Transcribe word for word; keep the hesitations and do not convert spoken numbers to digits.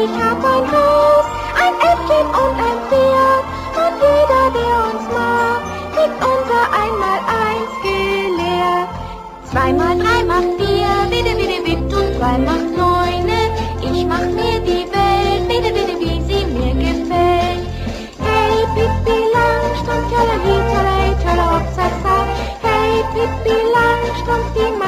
Ich hab ein Haus, ein Äffchen und ein Pferd. Und jeder, der uns mag, kriegt unser Einmaleins gelehrt. Zwei mal drei macht vier, bitte, bitte, bitte, und zwei macht neune. Ich mach mir die Welt, bitte, bitte, wie sie mir gefällt. Hey, Pippi Langstrumpf, tjalali, tjalali, tjalla, hopp, sa, sa. Hey, Pippi Langstrumpf, die